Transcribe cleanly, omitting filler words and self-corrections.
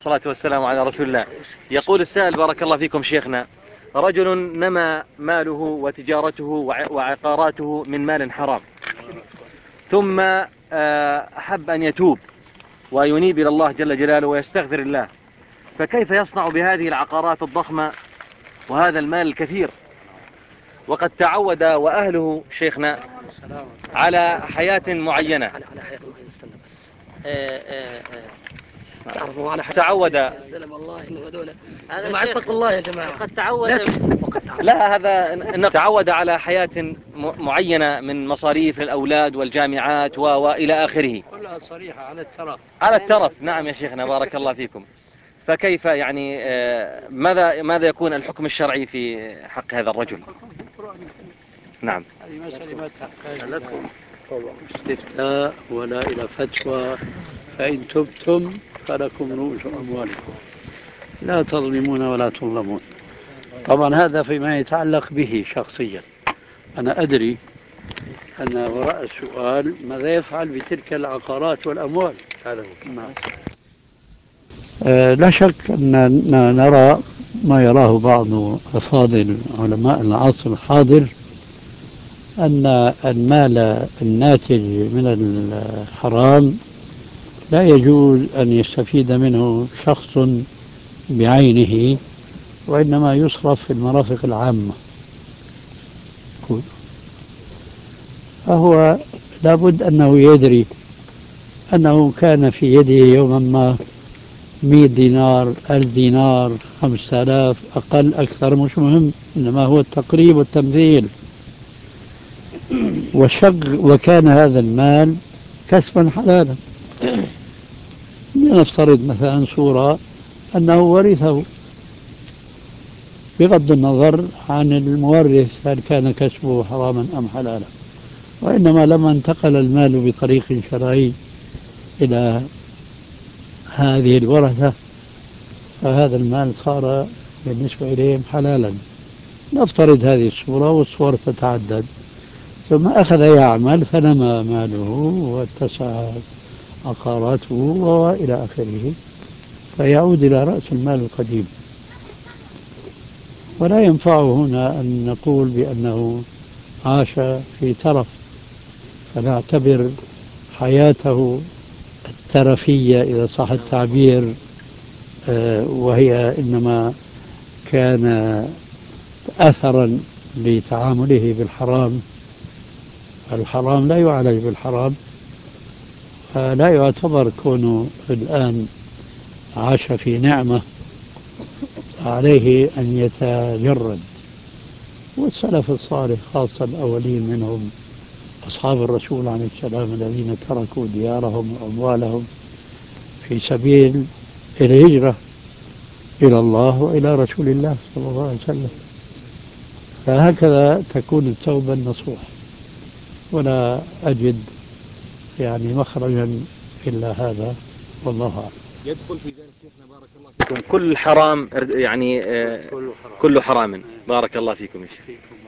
الصلاة والسلام على رسول الله. يقول السائل بارك الله فيكم شيخنا: رجل نمى ماله وتجارته وعقاراته من مال حرام، ثم أحب أن يتوب وينيب إلى الله جل جلاله ويستغفر الله، فكيف يصنع بهذه العقارات الضخمة وهذا المال الكثير، وقد تعود وأهله شيخنا على حياة معينة، تعرفوا على تعود والله انه هذول جماعة اتقوا الله يا جماعة. قد تعود لا هذا إنه تعود على حياة معينة من مصاريف للأولاد والجامعات وإلى آخره، كلها صريحة على الترف. على الترف. نعم يا شيخنا بارك الله فيكم. فكيف يعني ماذا يكون الحكم الشرعي في حق هذا الرجل؟ نعم. هذه مسألة ما تحتاج لكم استفتاء ولا إلى فتوى، فإن تبتم فلكم رؤوس أموالكم لا تظلمون ولا تظلمون. طبعا هذا فيما يتعلق به شخصيا. أنا أدري أن وراء السؤال ماذا يفعل بتلك العقارات والأموال. نعم. لا شك أننا نرى ما يراه بعض أفاضل علماء العصر الحاضر، أن المال الناتج من الحرام لا يجوز أن يستفيد منه شخص بعينه، وإنما يصرف في المرافق العامة. فهو لابد أنه يدري أنه كان في يده يوما ما 100 دينار، 1000 دينار، 5000، أقل أكثر مش مهم، إنما هو التقريب والتمثيل. وكان هذا المال كسبا حلالا. لنفترض مثلا صورة أنه ورثه، بغض النظر عن المورث هل كان كسبه حراما أم حلالا، وإنما لما انتقل المال بطريق شرعي إلى هذه الورثة فهذا المال صار بالنسبة إليهم حلالا. نفترض هذه الصورة، والصور تتعدد. ثم أخذ يعمل فنمى ماله واتسع عقاراته وإلى آخره، فيعود إلى رأس المال القديم. ولا ينفع هنا أن نقول بأنه عاش في ترف، فنعتبر حياته الترفية إذا صح التعبير، وهي إنما كان أثرا لتعامله بالحرام. الحرام لا يعالج بالحرام، فلا يعتبر كونه الآن عاش في نعمة عليه أن يتجرد. والسلف الصالح خاصة الأولين منهم أصحاب الرسول عليه السلام الذين تركوا ديارهم وأموالهم في سبيل الهجرة إلى الله وإلى رسول الله صلى الله عليه وسلم. فهكذا تكون التوبة النصوح، ولا أجد يعني مخرجا إلا هذا، والله أعلم. يدخل في ذلك شيخنا بارك الله فيكم كل حرام يعني كل حرام. بارك الله فيكم يا شيخ.